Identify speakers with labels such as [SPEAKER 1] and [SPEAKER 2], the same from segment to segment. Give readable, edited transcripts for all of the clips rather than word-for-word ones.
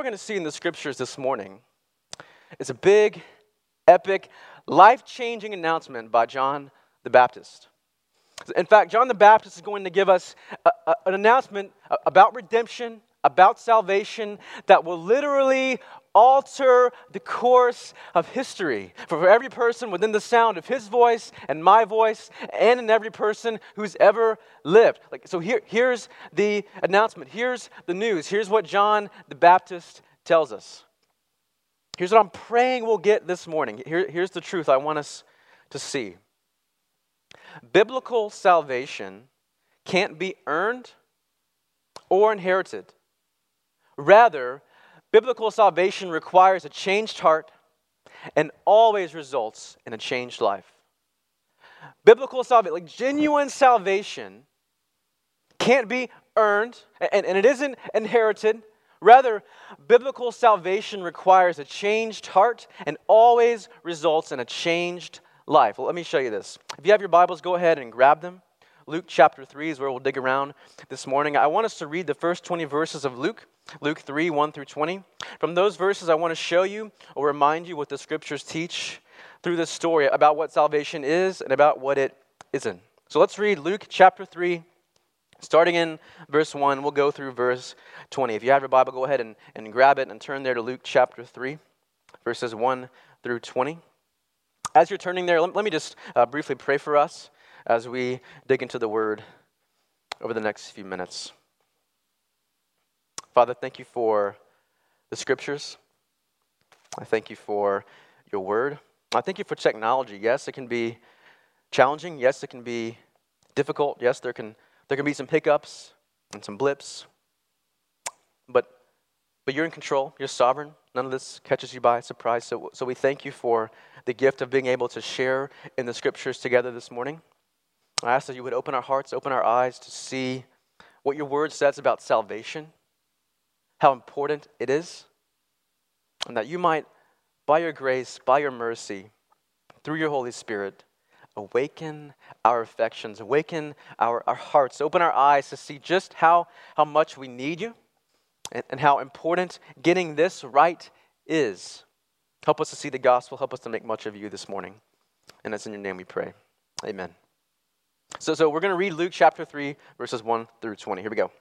[SPEAKER 1] going to see in the scriptures this morning is a big, epic, life-changing announcement by John the Baptist. In fact, John the Baptist is going to give us an announcement about redemption, about salvation, that will literally alter the course of history for every person within the sound of his voice and my voice, and in every person who's ever lived. So here's the announcement. Here's the news. Here's what John the Baptist tells us. Here's what I'm praying we'll get this morning. Here's the truth I want us to see. Biblical salvation can't be earned or inherited. Rather, biblical salvation requires a changed heart and always results in a changed life. Biblical salvation, like genuine salvation, can't be earned and it isn't inherited. Rather, biblical salvation requires a changed heart and always results in a changed life. Well, let me show you this. If you have your Bibles, go ahead and grab them. Luke chapter 3 is where we'll dig around this morning. I want us to read the first 20 verses of Luke 3, 1 through 20. From those verses, I want to show you or remind you what the scriptures teach through this story about what salvation is and about what it isn't. So let's read Luke chapter 3, starting in verse 1. We'll go through verse 20. If you have your Bible, go ahead and grab it and turn there to Luke chapter 3, verses 1 through 20. As you're turning there, let me just briefly pray for us as we dig into the Word over the next few minutes. Father, thank you for the Scriptures. I thank you for your Word. I thank you for technology. Yes, it can be challenging. Yes, it can be difficult. Yes, there can be some hiccups and some blips. But you're in control. You're sovereign. None of this catches you by surprise. So we thank you for the gift of being able to share in the Scriptures together this morning. I ask that you would open our hearts, open our eyes to see what your Word says about salvation, how important it is, and that you might, by your grace, by your mercy, through your Holy Spirit, awaken our affections, awaken our hearts, open our eyes to see just how much we need you and how important getting this right is. Help us to see the gospel. Help us to make much of you this morning. And it's in your name we pray. Amen. So we're going to read Luke chapter 3, verses 1 through 20. Here we go.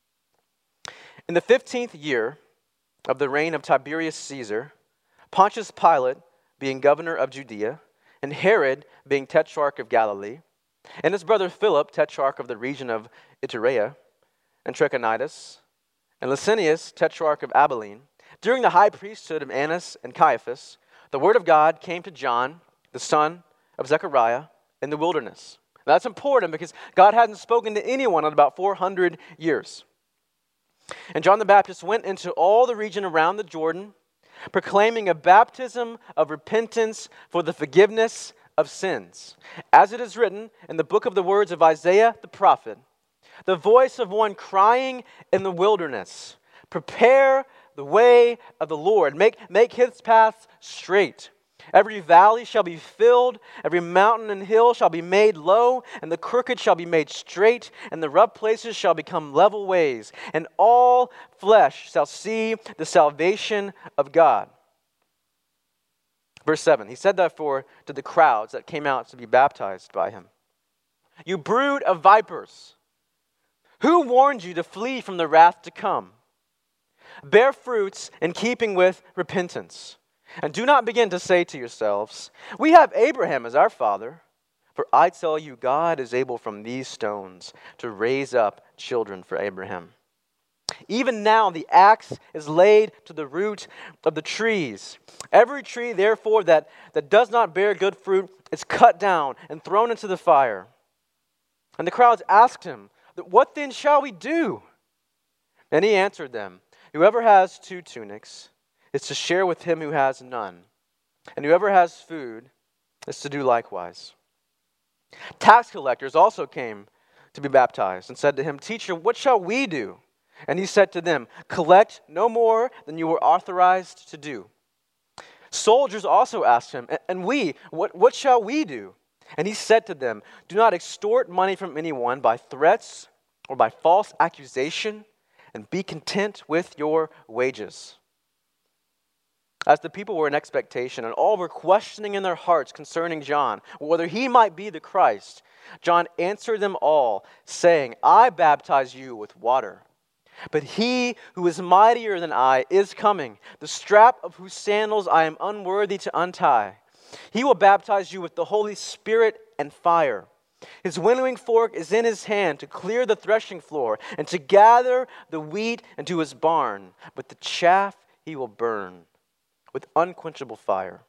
[SPEAKER 1] In the 15th year of the reign of Tiberius Caesar, Pontius Pilate being governor of Judea, and Herod being tetrarch of Galilee, and his brother Philip, tetrarch of the region of Iturea and Trachonitis, and Lysanias, tetrarch of Abilene, during the high priesthood of Annas and Caiaphas, the word of God came to John, the son of Zechariah, in the wilderness. Now, that's important because God hadn't spoken to anyone in about 400 years. And John the Baptist went into all the region around the Jordan, proclaiming a baptism of repentance for the forgiveness of sins. As it is written in the book of the words of Isaiah the prophet, the voice of one crying in the wilderness, prepare the way of the Lord, make his paths straight. Every valley shall be filled, every mountain and hill shall be made low, and the crooked shall be made straight, and the rough places shall become level ways, and all flesh shall see the salvation of God. Verse 7, he said therefore to the crowds that came out to be baptized by him, you brood of vipers, who warned you to flee from the wrath to come? Bear fruits in keeping with repentance. And do not begin to say to yourselves, we have Abraham as our father. For I tell you, God is able from these stones to raise up children for Abraham. Even now the axe is laid to the root of the trees. Every tree, therefore, that does not bear good fruit is cut down and thrown into the fire. And the crowds asked him, what then shall we do? And he answered them, whoever has 2 tunics is to share with him who has none, and whoever has food is to do likewise. Tax collectors also came to be baptized and said to him, Teacher, what shall we do? And he said to them, collect no more than you were authorized to do. Soldiers also asked him, and we, what shall we do? And he said to them, do not extort money from anyone by threats or by false accusation, and be content with your wages. As the people were in expectation and all were questioning in their hearts concerning John, whether he might be the Christ, John answered them all, saying, I baptize you with water, but he who is mightier than I is coming, the strap of whose sandals I am unworthy to untie. He will baptize you with the Holy Spirit and fire. His winnowing fork is in his hand to clear the threshing floor and to gather the wheat into his barn, but the chaff he will burn with unquenchable fire.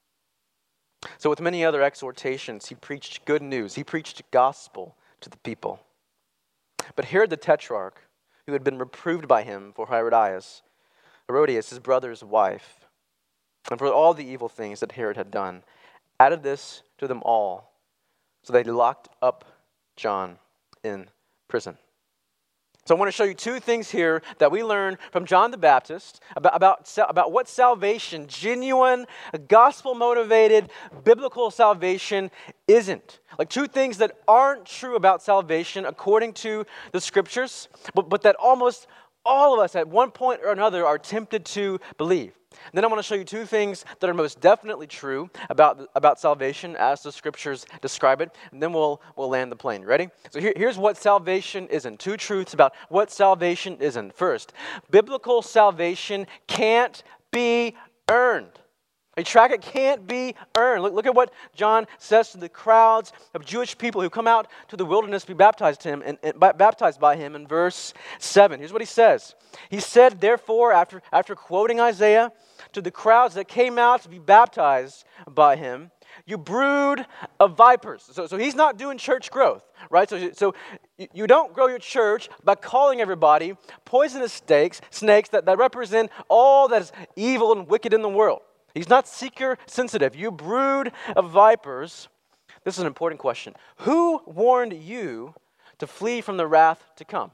[SPEAKER 1] So with many other exhortations, he preached good news. He preached gospel to the people. But Herod the Tetrarch, who had been reproved by him for Herodias, his brother's wife, and for all the evil things that Herod had done, added this to them all. So they locked up John in prison. So I want to show you two things here that we learn from John the Baptist about what salvation, genuine, gospel-motivated, biblical salvation isn't. Like two things that aren't true about salvation according to the Scriptures, but that almost all of us at one point or another are tempted to believe. Then I want to show you two things that are most definitely true about salvation as the Scriptures describe it, and then we'll land the plane. Ready? So here's what salvation isn't. Two truths about what salvation isn't. First, biblical salvation can't be earned. A track, it can't be earned. Look at what John says to the crowds of Jewish people who come out to the wilderness to be baptized by him in verse 7. Here's what he says. He said, therefore, after quoting Isaiah, to the crowds that came out to be baptized by him, you brood of vipers. So he's not doing church growth, right? So you don't grow your church by calling everybody poisonous snakes that represent all that is evil and wicked in the world. He's not seeker sensitive. You brood of vipers. This is an important question. Who warned you to flee from the wrath to come?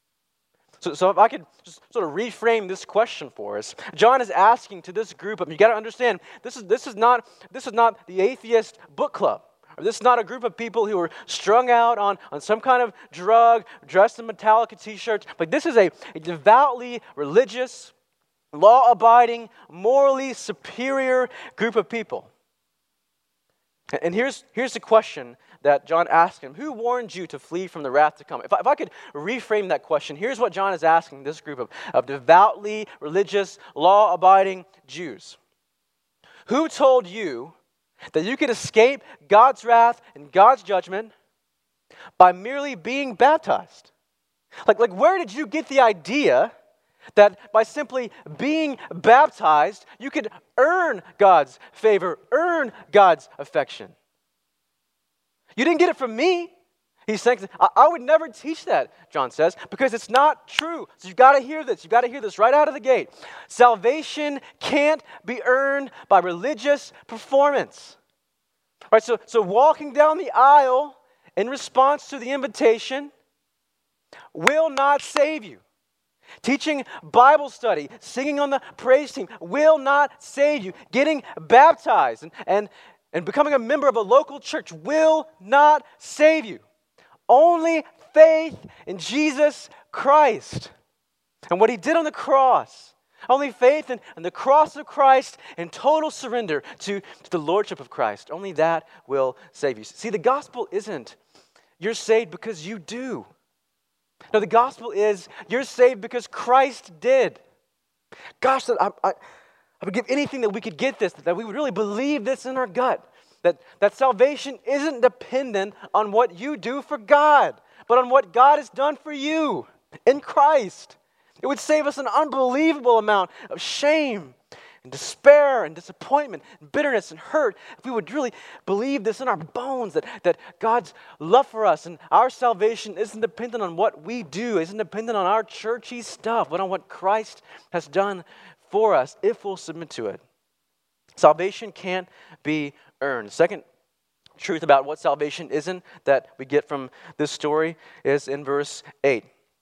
[SPEAKER 1] So if I could just sort of reframe this question for us, John is asking to this group of, you got to understand, this is not the atheist book club. Or this is not a group of people who are strung out on some kind of drug, dressed in Metallica t-shirts. Like this is a devoutly religious, law-abiding, morally superior group of people. And here's the question that John asked him. Who warned you to flee from the wrath to come? If I could reframe that question, here's what John is asking this group of devoutly religious, law-abiding Jews. Who told you that you could escape God's wrath and God's judgment by merely being baptized? Like where did you get the idea that by simply being baptized, you could earn God's favor, earn God's affection? You didn't get it from me. He's saying, I would never teach that, John says, because it's not true. So you've got to hear this. You've got to hear this right out of the gate. Salvation can't be earned by religious performance. All right, so walking down the aisle in response to the invitation will not save you. Teaching Bible study, singing on the praise team will not save you. Getting baptized and becoming a member of a local church will not save you. Only faith in Jesus Christ and what he did on the cross. Only faith in the cross of Christ and total surrender to the lordship of Christ. Only that will save you. See, the gospel isn't you're saved because you do. No, the gospel is you're saved because Christ did. Gosh, I would give anything that we could get this, that we would really believe this in our gut. That salvation isn't dependent on what you do for God, but on what God has done for you in Christ. It would save us an unbelievable amount of shame and despair and disappointment and bitterness and hurt if we would really believe this in our bones, that God's love for us and our salvation isn't dependent on what we do, isn't dependent on our churchy stuff, but on what Christ has done for us if we'll submit to it. Salvation can't be earned. Second truth about what salvation isn't that we get from this story is in verse 8.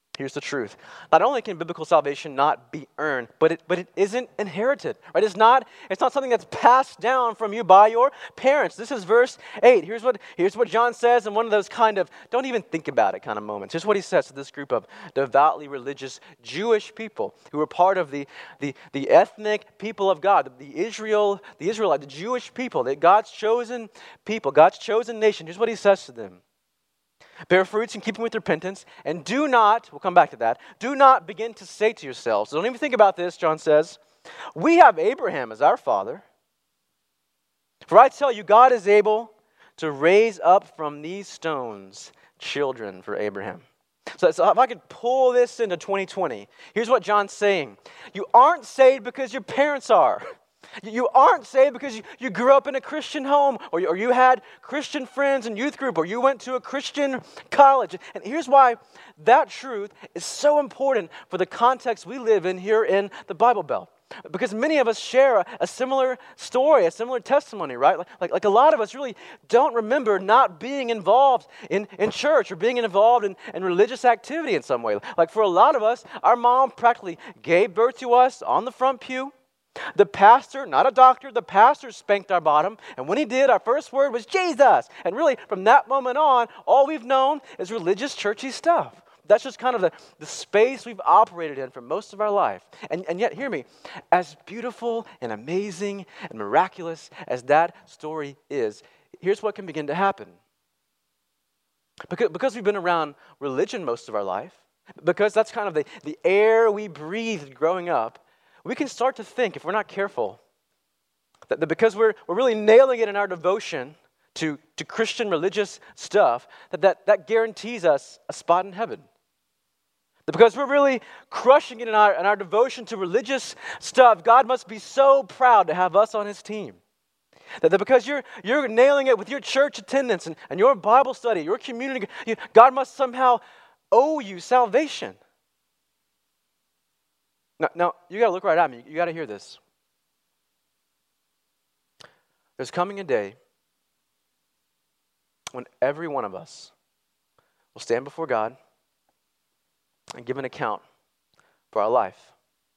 [SPEAKER 1] Here's the truth. Not only can biblical salvation not be earned, but it isn't inherited, right? It's not something that's passed down from you by your parents. This is verse 8. Here's what John says in one of those kind of don't even think about it kind of moments. Here's what he says to this group of devoutly religious Jewish people who were part of the ethnic people of God, the Israelite, the Jewish people, God's chosen people, God's chosen nation. Here's what he says to them. Bear fruits in keeping with repentance, and do not, we'll come back to that, do not begin to say to yourselves, don't even think about this, John says, we have Abraham as our father. For I tell you, God is able to raise up from these stones children for Abraham. So if I could pull this into 2020, here's what John's saying. You aren't saved because your parents are. You aren't saved because you grew up in a Christian home, or you had Christian friends in youth group, or you went to a Christian college. And here's why that truth is so important for the context we live in here in the Bible Belt. Because many of us share a similar story, a similar testimony, right? Like a lot of us really don't remember not being involved in church or being involved in religious activity in some way. Like for a lot of us, our mom practically gave birth to us on the front pew. The pastor, not a doctor, the pastor spanked our bottom. And when he did, our first word was Jesus. And really, from that moment on, all we've known is religious, churchy stuff. That's just kind of the space we've operated in for most of our life. And yet, hear me, as beautiful and amazing and miraculous as that story is, here's what can begin to happen. Because we've been around religion most of our life, because that's kind of the air we breathed growing up, we can start to think, if we're not careful, that because we're really nailing it in our devotion to Christian religious stuff, that guarantees us a spot in heaven. That because we're really crushing it in our devotion to religious stuff, God must be so proud to have us on his team. That because you're nailing it with your church attendance and your Bible study, your community, God must somehow owe you salvation. Now, you got to look right at me. You got to hear this. There's coming a day when every one of us will stand before God and give an account for our life.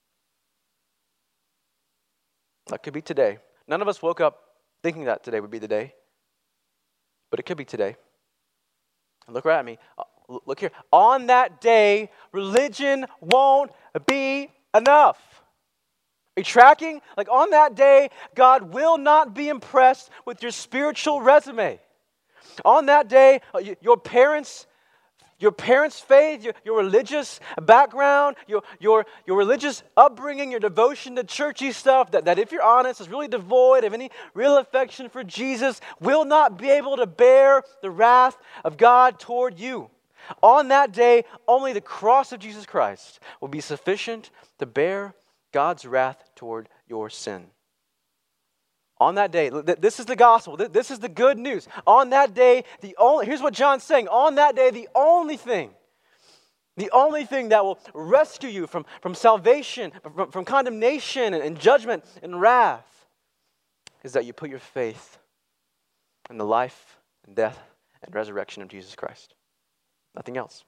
[SPEAKER 1] That could be today. None of us woke up thinking that today would be the day, but it could be today. And look right at me. Look here. On that day, religion won't be enough. Are you tracking? Like on that day, God will not be impressed with your spiritual resume. On that day, your parents' faith, your religious background, your religious upbringing, your devotion to churchy stuff, that if you're honest is really devoid of any real affection for Jesus, will not be able to bear the wrath of God toward you. On that day, only the cross of Jesus Christ will be sufficient to bear God's wrath toward your sin. On that day, this is the gospel. This is the good news. On that day, here's what John's saying. On that day, the only thing that will rescue you from salvation, from condemnation and judgment and wrath, is that you put your faith in the life and death and resurrection of Jesus Christ. Nothing else.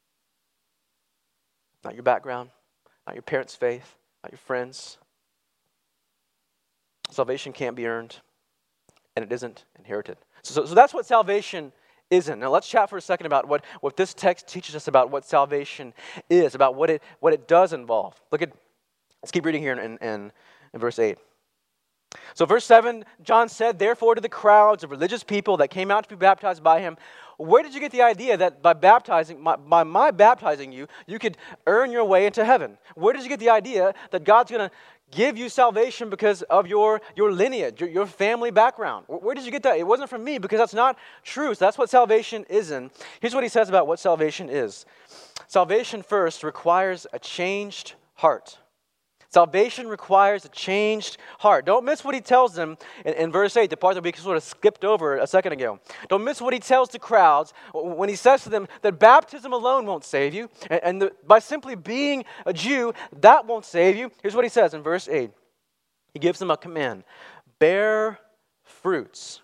[SPEAKER 1] Not your background, not your parents' faith, not your friends. Salvation can't be earned, and it isn't inherited. So that's what salvation isn't. Now let's chat for a second about what this text teaches us about what salvation is, about what it does involve. Let's keep reading here in verse 8. So verse 7, John said, therefore to the crowds of religious people that came out to be baptized by him, where did you get the idea that by my baptizing you, you could earn your way into heaven? Where did you get the idea that God's going to give you salvation because of your lineage, your family background? Where did you get that? It wasn't from me, because that's not true. So that's what salvation isn't. Here's what he says about what salvation is. Salvation first requires a changed heart. Salvation requires a changed heart. Don't miss what he tells them in verse 8, the part that we sort of skipped over a second ago. Don't miss what he tells the crowds when he says to them that baptism alone won't save you, and by simply being a Jew, that won't save you. Here's what he says in verse 8. He gives them a command. Bear fruits.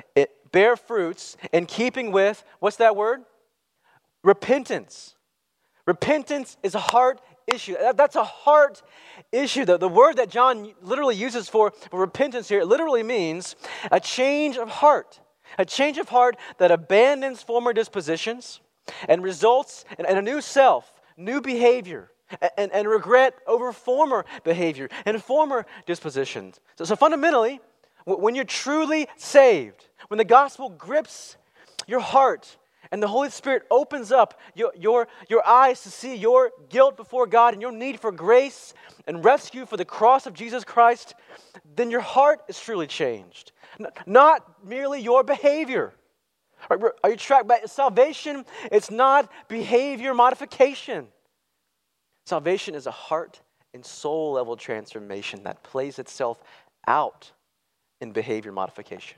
[SPEAKER 1] Bear fruits in keeping with, what's that word? Repentance. Repentance is a heart issue. That's a heart issue. The word that John literally uses for repentance here, it literally means a change of heart. A change of heart that abandons former dispositions and results in a new self, new behavior, and regret over former behavior and former dispositions. So fundamentally, when you're truly saved, when the gospel grips your heart, and the Holy Spirit opens up your eyes to see your guilt before God and your need for grace and rescue for the cross of Jesus Christ, then your heart is truly changed. Not merely your behavior. Are you tracked by salvation? It's not behavior modification. Salvation is a heart and soul level transformation that plays itself out in behavior modification.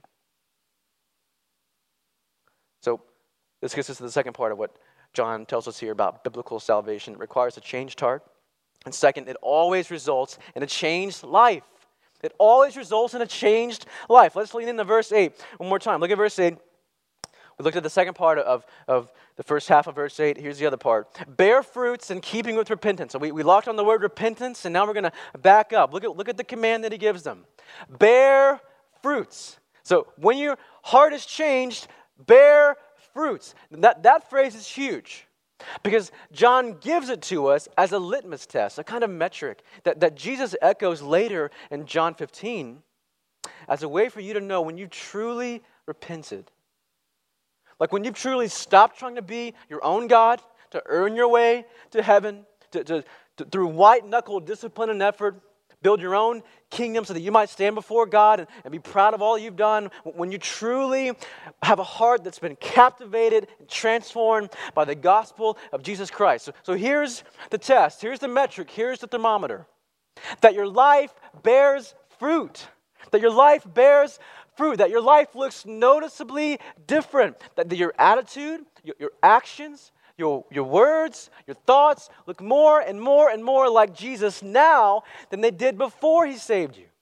[SPEAKER 1] So, this gets us to the second part of what John tells us here about biblical salvation. It requires a changed heart. And second, it always results in a changed life. It always results in a changed life. Let's lean into verse 8 one more time. Look at verse 8. We looked at the second part of the first half of verse 8. Here's the other part. Bear fruits in keeping with repentance. So we locked on the word repentance, and now we're going to back up. Look at the command that he gives them. Bear fruits. So when your heart is changed, bear fruits. That phrase is huge because John gives it to us as a litmus test, a kind of metric that Jesus echoes later in John 15 as a way for you to know when you truly repented. Like when you've truly stopped trying to be your own God, to earn your way to heaven, to through white-knuckle discipline and effort, build your own kingdom so that you might stand before God and be proud of all you've done. When you truly have a heart that's been captivated and transformed by the gospel of Jesus Christ. So here's the test. Here's the metric. Here's the thermometer. That your life bears fruit. That your life bears fruit. That your life looks noticeably different. That your attitude, your actions, your words, your thoughts look more and more and more like Jesus now than they did before he saved you.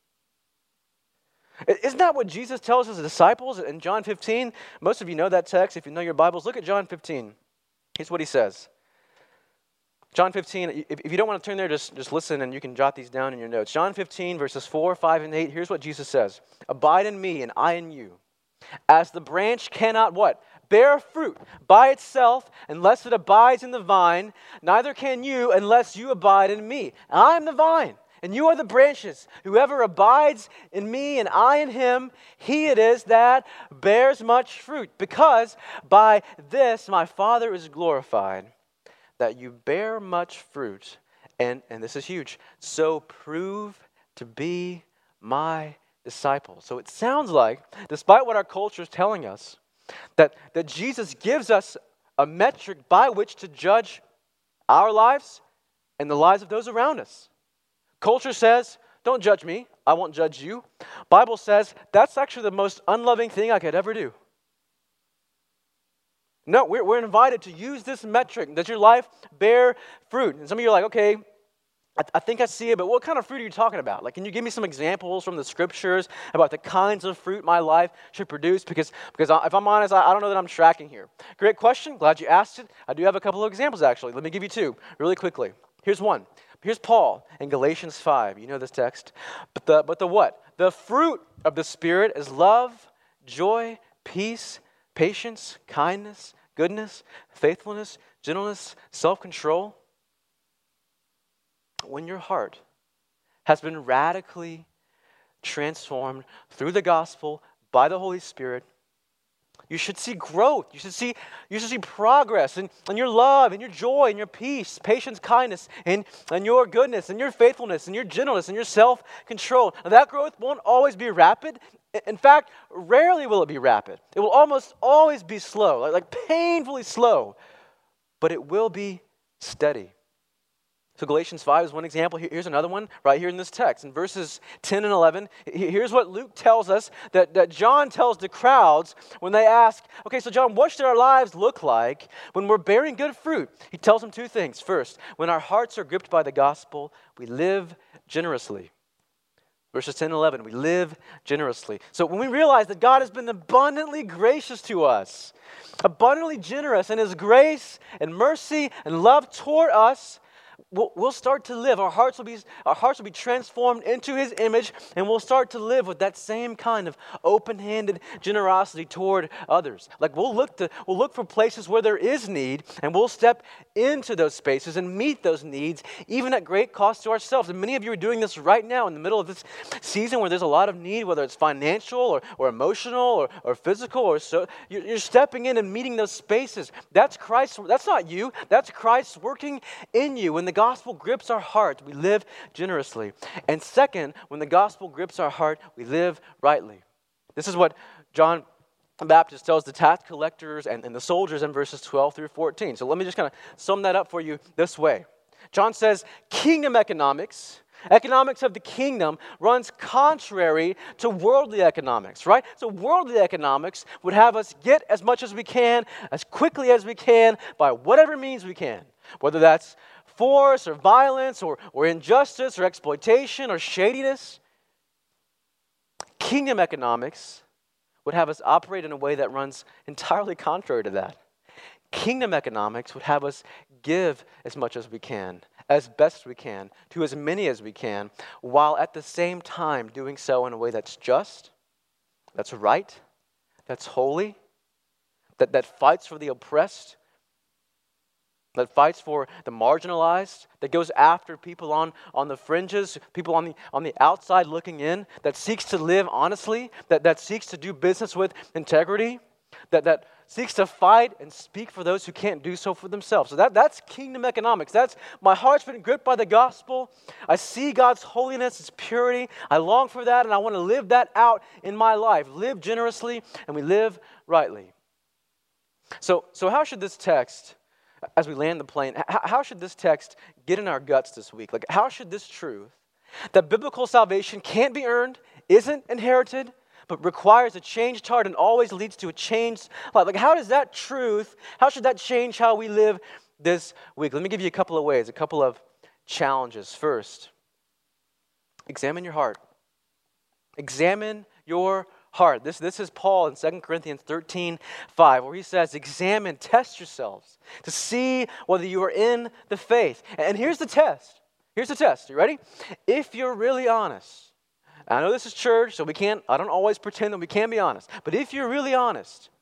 [SPEAKER 1] Isn't that what Jesus tells his disciples in John 15? Most of you know that text. If you know your Bibles, look at John 15. Here's what he says. John 15, if you don't want to turn there, just listen and you can jot these down in your notes. John 15, verses 4, 5, and 8. Here's what Jesus says. Abide in me and I in you. As the branch cannot what? Bear fruit by itself unless it abides in the vine, neither can you unless you abide in me. I am the vine, and you are the branches. Whoever abides in me and I in him, he it is that bears much fruit. Because by this my Father is glorified, that you bear much fruit. And this is huge. So prove to be my disciples. So it sounds like, despite what our culture is telling us, that Jesus gives us a metric by which to judge our lives and the lives of those around us. Culture says, don't judge me, I won't judge you. Bible says, that's actually the most unloving thing I could ever do. No, we're invited to use this metric. Does your life bear fruit? And some of you are like, okay, I think I see it, but what kind of fruit are you talking about? Like, can you give me some examples from the scriptures about the kinds of fruit my life should produce? Because if I'm honest, I don't know that I'm tracking here. Great question. Glad you asked it. I do have a couple of examples, actually. Let me give you two really quickly. Here's one. Here's Paul in Galatians 5. You know this text. But the what? The fruit of the Spirit is love, joy, peace, patience, kindness, goodness, faithfulness, gentleness, self-control. When your heart has been radically transformed through the gospel by the Holy Spirit, you should see growth. You should see progress in your love, and your joy, and your peace, patience, kindness, and your goodness, and your faithfulness, and your gentleness, and your self-control. Now, that growth won't always be rapid. In fact, rarely will it be rapid. It will almost always be slow, like painfully slow, but it will be steady. So Galatians 5 is one example. Here's another one right here in this text. In verses 10 and 11, here's what Luke tells us that John tells the crowds when they ask, okay, so John, what should our lives look like when we're bearing good fruit? He tells them two things. First, when our hearts are gripped by the gospel, we live generously. Verses 10 and 11, we live generously. So when we realize that God has been abundantly gracious to us, abundantly generous in His grace and mercy and love toward us, we'll start to live. Our hearts will be transformed into His image, and we'll start to live with that same kind of open-handed generosity toward others. Like we'll look for places where there is need, and we'll step into those spaces and meet those needs, even at great cost to ourselves. And many of you are doing this right now in the middle of this season where there's a lot of need, whether it's financial or emotional or physical, or so. You're stepping in and meeting those spaces. That's Christ. That's not you. That's Christ working in you. When the gospel grips our heart, we live generously. And second, when the gospel grips our heart, we live rightly. This is what John the Baptist tells the tax collectors and the soldiers in verses 12 through 14. So let me just kind of sum that up for you this way. John says, kingdom economics of the kingdom runs contrary to worldly economics, right? So worldly economics would have us get as much as we can, as quickly as we can, by whatever means we can. Whether that's force or violence or injustice or exploitation or shadiness. Kingdom economics would have us operate in a way that runs entirely contrary to that. Kingdom economics would have us give as much as we can, as best we can, to as many as we can, while at the same time doing so in a way that's just, that's right, that's holy, that fights for the oppressed, that fights for the marginalized, that goes after people on the fringes, people on the outside looking in, that seeks to live honestly, that seeks to do business with integrity, that seeks to fight and speak for those who can't do so for themselves. So that's kingdom economics. That's my heart's been gripped by the gospel. I see God's holiness, His purity. I long for that, and I want to live that out in my life. Live generously, and we live rightly. So how should this text, as we land the plane, how should this text get in our guts this week? Like, how should this truth, that biblical salvation can't be earned, isn't inherited, but requires a changed heart and always leads to a changed life? Like, how does that truth, how should that change how we live this week? Let me give you a couple of ways, a couple of challenges. First, examine your heart. Examine your heart. This is Paul in 2 Corinthians 13:5, where he says, examine, test yourselves to see whether you are in the faith. And here's the test. Here's the test. You ready? If you're really honest, I know this is church, so I don't always pretend that we can be honest, but if you're really honest,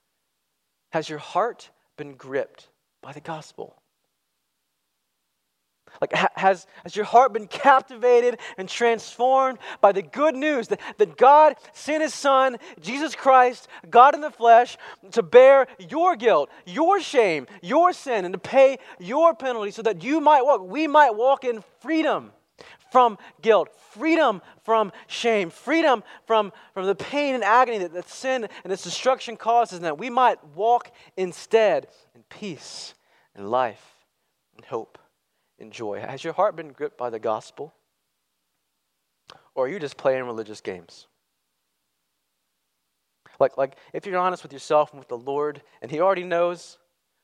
[SPEAKER 1] has your heart been gripped by the gospel? Like, has your heart been captivated and transformed by the good news that God sent His Son, Jesus Christ, God in the flesh, to bear your guilt, your shame, your sin, and to pay your penalty so that we might walk in freedom from guilt, freedom from shame, freedom from the pain and agony that sin and its destruction causes, and that we might walk instead in peace and life and hope and joy. Has your heart been gripped by the gospel? Or are you just playing religious games? Like if you're honest with yourself and with the Lord, and He already knows,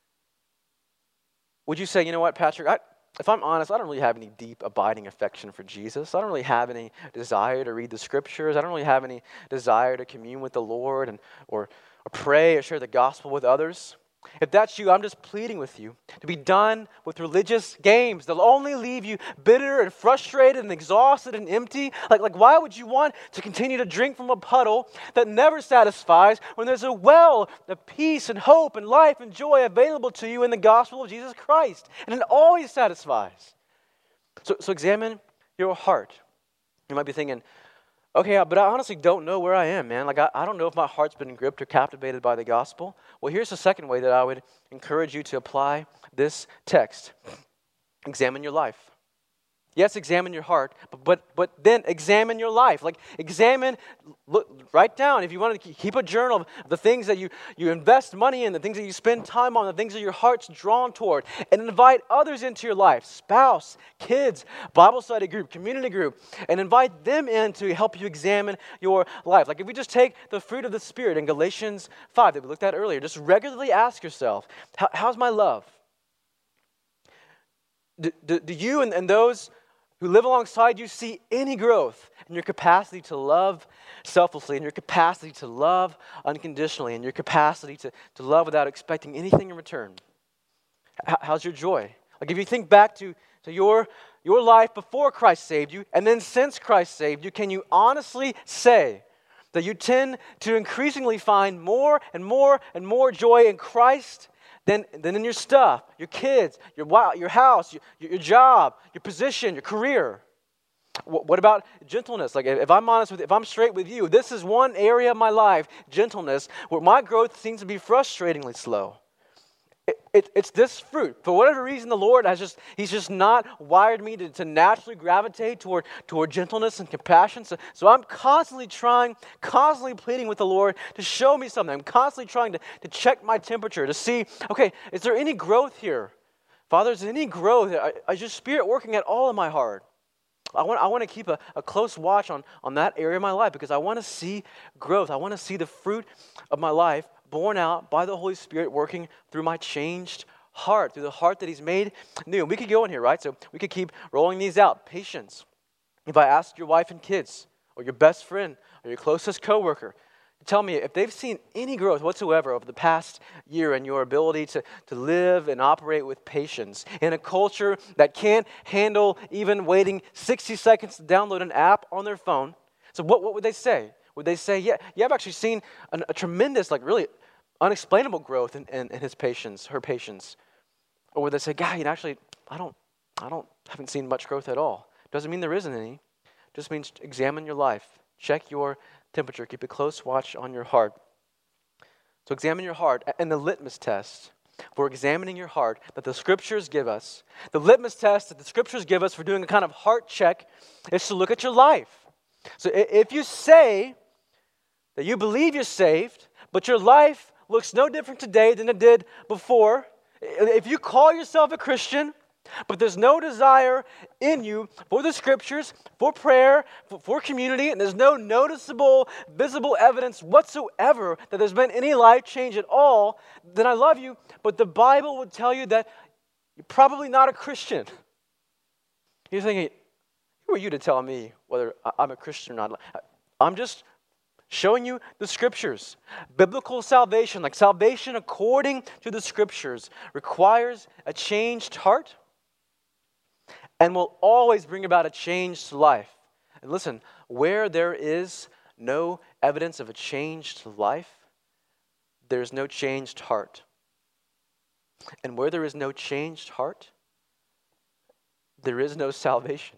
[SPEAKER 1] would you say, you know what, Patrick, if I'm honest, I don't really have any deep, abiding affection for Jesus. I don't really have any desire to read the Scriptures. I don't really have any desire to commune with the Lord or pray or share the gospel with others. If that's you, I'm just pleading with you to be done with religious games. They'll only leave you bitter and frustrated and exhausted and empty. Like why would you want to continue to drink from a puddle that never satisfies when there's a well of peace and hope and life and joy available to you in the gospel of Jesus Christ? And it always satisfies. So examine your heart. You might be thinking, okay, but I honestly don't know where I am, man. Like, I don't know if my heart's been gripped or captivated by the gospel. Well, here's the second way that I would encourage you to apply this text. Examine your life. Yes, examine your heart, but then examine your life. Like, write down, if you want to keep a journal of the things that you invest money in, the things that you spend time on, the things that your heart's drawn toward, and invite others into your life, spouse, kids, Bible study group, community group, and invite them in to help you examine your life. Like, if we just take the fruit of the Spirit in Galatians 5 that we looked at earlier, just regularly ask yourself, how's my love? Do you and those who live alongside you see any growth in your capacity to love selflessly, in your capacity to love unconditionally, in your capacity to love without expecting anything in return? How's your joy? Like if you think back to your life before Christ saved you, and then since Christ saved you, can you honestly say that you tend to increasingly find more and more and more joy in Christ than in your stuff, your kids, your house, your job, your position, your career? What about gentleness? Like if I'm honest if I'm straight with you, this is one area of my life, gentleness, where my growth seems to be frustratingly slow. It's this fruit. For whatever reason, the Lord He's just not wired me to naturally gravitate toward gentleness and compassion. So I'm constantly pleading with the Lord to show me something. I'm constantly trying to check my temperature, to see, okay, is there any growth here? Father, is there any growth? Is your Spirit working at all in my heart? I want to keep a close watch on that area of my life because I want to see growth. I want to see the fruit of my life born out by the Holy Spirit working through my changed heart, through the heart that He's made new. And we could go in here, right? So we could keep rolling these out. Patience. If I ask your wife and kids, or your best friend, or your closest coworker, tell me if they've seen any growth whatsoever over the past year in your ability to live and operate with patience in a culture that can't handle even waiting 60 seconds to download an app on their phone. So what would they say? Would they say, yeah, I've actually seen a tremendous, like really unexplainable growth in his patience, her patience? Or would they say, God, actually, I haven't seen much growth at all. Doesn't mean there isn't any. Just means examine your life. Check your temperature. Keep a close watch on your heart. So examine your heart. And the litmus test for examining your heart that the Scriptures give us, the litmus test that the Scriptures give us for doing a kind of heart check is to look at your life. So if you say that you believe you're saved, but your life looks no different today than it did before, if you call yourself a Christian, but there's no desire in you for the Scriptures, for prayer, for community, and there's no noticeable, visible evidence whatsoever that there's been any life change at all, then I love you, but the Bible would tell you that you're probably not a Christian. You're thinking, who are you to tell me whether I'm a Christian or not? I'm just showing you the Scriptures. Biblical salvation, like salvation according to the Scriptures, requires a changed heart and will always bring about a changed life. And listen, where there is no evidence of a changed life, there's no changed heart. And where there is no changed heart, there is no salvation.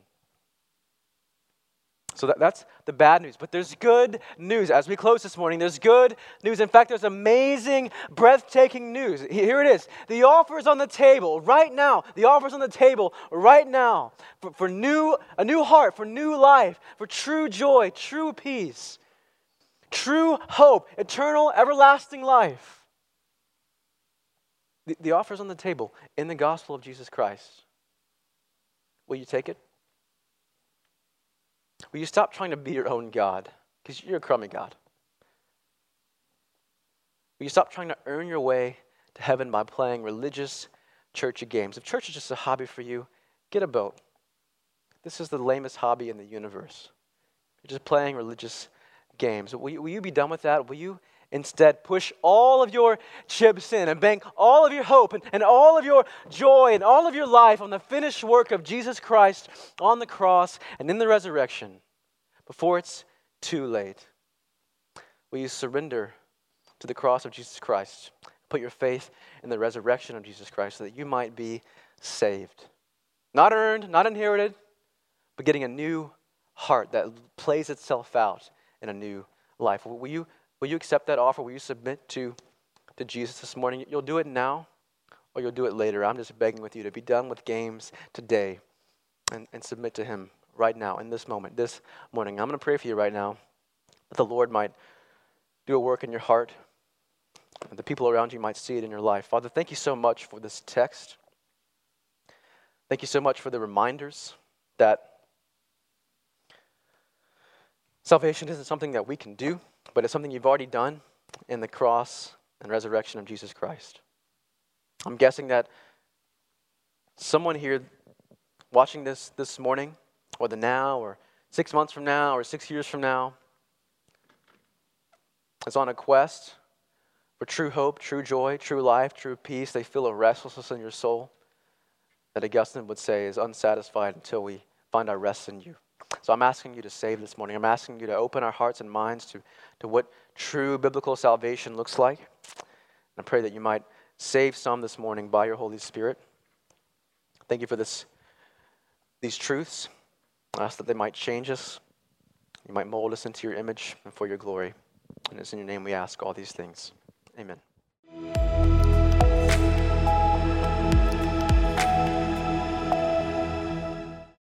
[SPEAKER 1] So that's the bad news. But there's good news. As we close this morning, there's good news. In fact, there's amazing, breathtaking news. Here it is. The offer is on the table right now. The offer is on the table right now for a new heart, for new life, for true joy, true peace, true hope, eternal, everlasting life. The offer is on the table in the gospel of Jesus Christ. Will you take it? Will you stop trying to be your own God? Because you're a crummy God. Will you stop trying to earn your way to heaven by playing religious churchy games? If church is just a hobby for you, get a boat. This is the lamest hobby in the universe. You're just playing religious games. Will you be done with that? Will you instead push all of your chips in and bank all of your hope and all of your joy and all of your life on the finished work of Jesus Christ on the cross and in the resurrection before it's too late? Will you surrender to the cross of Jesus Christ? Put your faith in the resurrection of Jesus Christ so that you might be saved. Not earned, not inherited, but getting a new heart that plays itself out in a new life. Will you accept that offer? Will you submit to Jesus this morning? You'll do it now or you'll do it later. I'm just begging with you to be done with games today and submit to Him right now, in this moment, this morning. I'm going to pray for you right now that the Lord might do a work in your heart, and the people around you might see it in your life. Father, thank you so much for this text. Thank you so much for the reminders that salvation isn't something that we can do, but it's something you've already done in the cross and resurrection of Jesus Christ. I'm guessing that someone here watching this morning whether now or 6 months from now or 6 years from now, is on a quest for true hope, true joy, true life, true peace. They feel a restlessness in your soul that Augustine would say is unsatisfied until we find our rest in you. So I'm asking you to save this morning. I'm asking you to open our hearts and minds to what true biblical salvation looks like. And I pray that you might save some this morning by your Holy Spirit. Thank you for these truths. I ask that they might change us. You might mold us into your image and for your glory. And it's in your name we ask all these things. Amen.